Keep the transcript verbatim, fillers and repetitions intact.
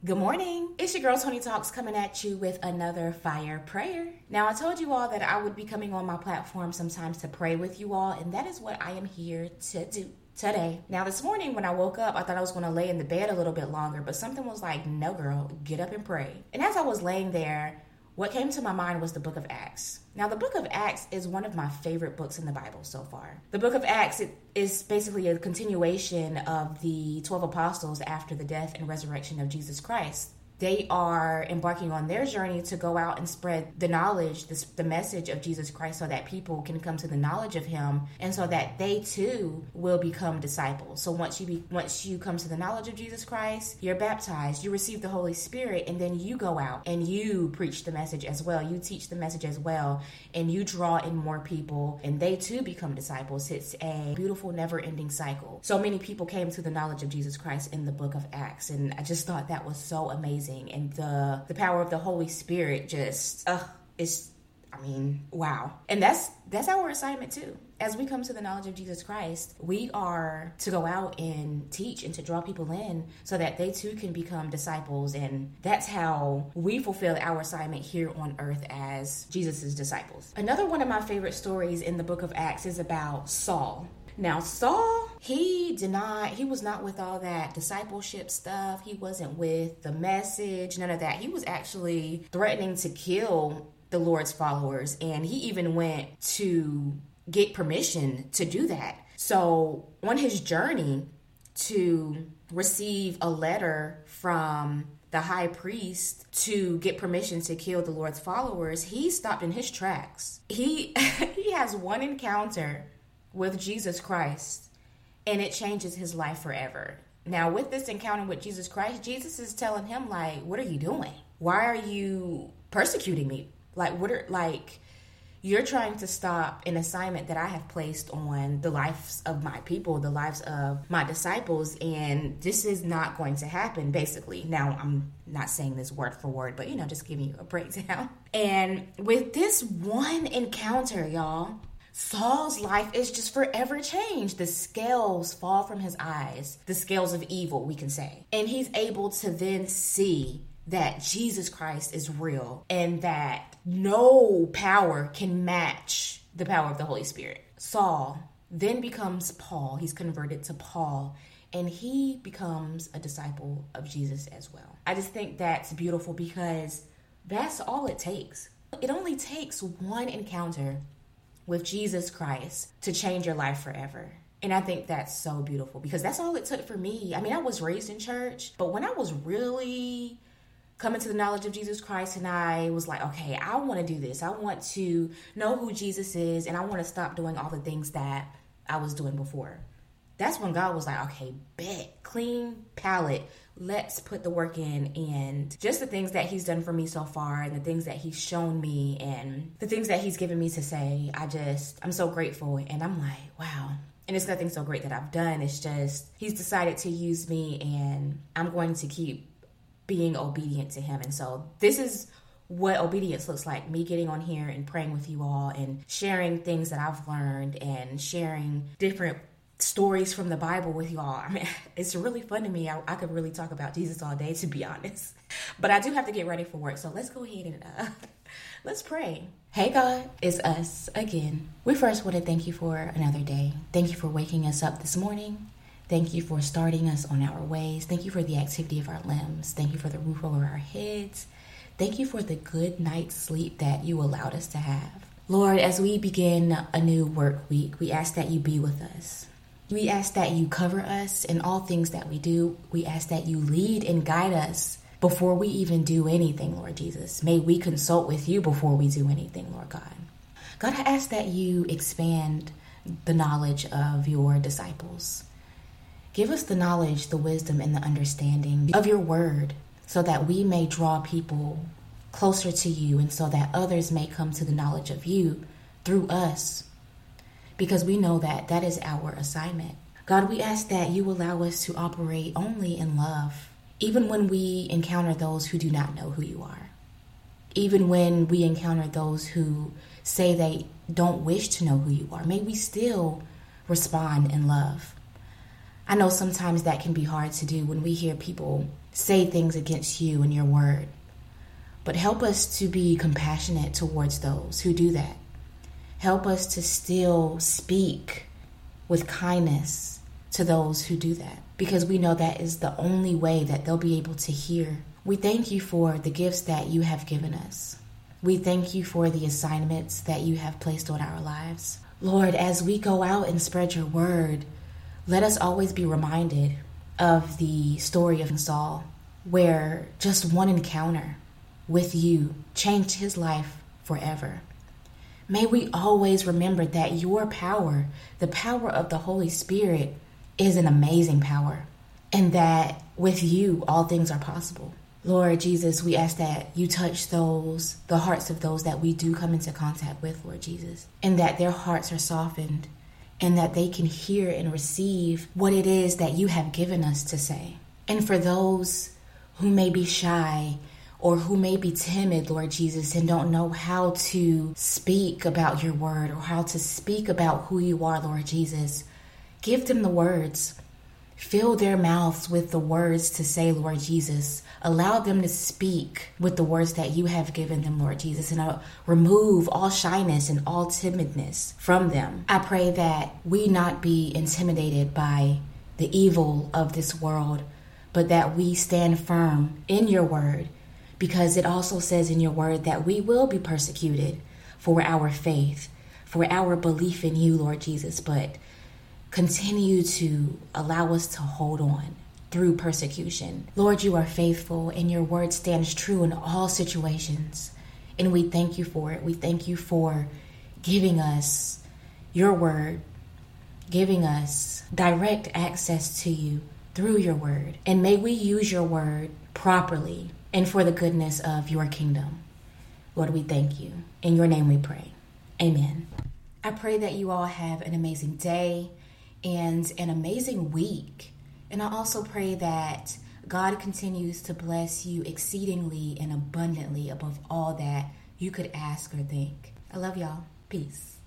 Good morning. It's your girl Tony Talks coming at you with another fire prayer. Now, I told you all that I would be coming on my platform sometimes to pray with you all, and that is what I am here to do today. Now, this morning when I woke up, I thought I was going to lay in the bed a little bit longer, but something was like, no girl, get up and pray. And as I was laying there, what came to my mind was the book of Acts. Now, the book of Acts is one of my favorite books in the Bible so far. The book of Acts it is basically a continuation of the twelve apostles after the death and resurrection of Jesus Christ. They are embarking on their journey to go out and spread the knowledge, the, the message of Jesus Christ so that people can come to the knowledge of him and so that they too will become disciples. So once you be, once you come to the knowledge of Jesus Christ, you're baptized, you receive the Holy Spirit, and then you go out and you preach the message as well. You teach the message as well, and you draw in more people, and they too become disciples. It's a beautiful, never-ending cycle. So many people came to the knowledge of Jesus Christ in the book of Acts, and I just thought that was so amazing. And the the power of the Holy Spirit just uh is I mean wow. And that's that's our assignment too. As we come to the knowledge of Jesus Christ, we are to go out and teach and to draw people in so that they too can become disciples. And that's how we fulfill our assignment here on earth as Jesus's disciples. Another one of my favorite stories in the book of Acts is about Saul. Now, Saul, he denied, he was not with all that discipleship stuff. He wasn't with the message, none of that. He was actually threatening to kill the Lord's followers, and he even went to get permission to do that. So on his journey to receive a letter from the high priest to get permission to kill the Lord's followers, he stopped in his tracks. He he has one encounter with Jesus Christ, and it changes his life forever. Now, with this encounter with Jesus Christ, Jesus is telling him, like, what are you doing? Why are you persecuting me? Like, what are, like, you're trying to stop an assignment that I have placed on the lives of my people, the lives of my disciples, and this is not going to happen, basically. Now, I'm not saying this word for word, but, you know, just giving you a breakdown. And with this one encounter, y'all, Saul's life is just forever changed. The scales fall from his eyes, the scales of evil, we can say. And he's able to then see that Jesus Christ is real and that no power can match the power of the Holy Spirit. Saul then becomes Paul. He's converted to Paul, and he becomes a disciple of Jesus as well. I just think that's beautiful because that's all it takes. It only takes one encounter with Jesus Christ to change your life forever. And I think that's so beautiful because that's all it took for me. I mean, I was raised in church, but when I was really coming to the knowledge of Jesus Christ and I was like, okay, I want to do this. I want to know who Jesus is, and I want to stop doing all the things that I was doing before. That's when God was like, okay, bet, clean palette. Let's put the work in, and just the things that he's done for me so far and the things that he's shown me and the things that he's given me to say, I just, I'm so grateful. And I'm like, wow. And it's nothing so great that I've done. It's just, he's decided to use me, and I'm going to keep being obedient to him. And so this is what obedience looks like, me getting on here and praying with you all and sharing things that I've learned and sharing different stories from the Bible with you all. I mean, it's really fun to me. I, I could really talk about Jesus all day, to be honest. But I do have to get ready for work, so let's go ahead and uh, let's pray. Hey God, it's us again. We first want to thank you for another day. Thank you for waking us up this morning. Thank you for starting us on our ways. Thank you for the activity of our limbs. Thank you for the roof over our heads. Thank you for the good night's sleep that you allowed us to have. Lord, as we begin a new work week, we ask that you be with us. We ask that you cover us in all things that we do. We ask that you lead and guide us before we even do anything, Lord Jesus. May we consult with you before we do anything, Lord God. God, I ask that you expand the knowledge of your disciples. Give us the knowledge, the wisdom, and the understanding of your word so that we may draw people closer to you and so that others may come to the knowledge of you through us. Because we know that that is our assignment. God, we ask that you allow us to operate only in love, even when we encounter those who do not know who you are. Even when we encounter those who say they don't wish to know who you are, may we still respond in love. I know sometimes that can be hard to do when we hear people say things against you and your word. But help us to be compassionate towards those who do that. Help us to still speak with kindness to those who do that, because we know that is the only way that they'll be able to hear. We thank you for the gifts that you have given us. We thank you for the assignments that you have placed on our lives. Lord, as we go out and spread your word, let us always be reminded of the story of Saul, where just one encounter with you changed his life forever. May we always remember that your power, the power of the Holy Spirit, is an amazing power, and that with you, all things are possible. Lord Jesus, we ask that you touch those, the hearts of those that we do come into contact with, Lord Jesus, and that their hearts are softened, and that they can hear and receive what it is that you have given us to say. And for those who may be shy or who may be timid, Lord Jesus, and don't know how to speak about your word or how to speak about who you are, Lord Jesus, give them the words. Fill their mouths with the words to say, Lord Jesus. Allow them to speak with the words that you have given them, Lord Jesus, and uh, remove all shyness and all timidness from them. I pray that we not be intimidated by the evil of this world, but that we stand firm in your word, because it also says in your word that we will be persecuted for our faith, for our belief in you, Lord Jesus, but continue to allow us to hold on through persecution. Lord, you are faithful and your word stands true in all situations. And we thank you for it. We thank you for giving us your word, giving us direct access to you through your word. And may we use your word properly and for the goodness of your kingdom. Lord, we thank you. In your name we pray. Amen. I pray that you all have an amazing day and an amazing week. And I also pray that God continues to bless you exceedingly and abundantly above all that you could ask or think. I love y'all. Peace.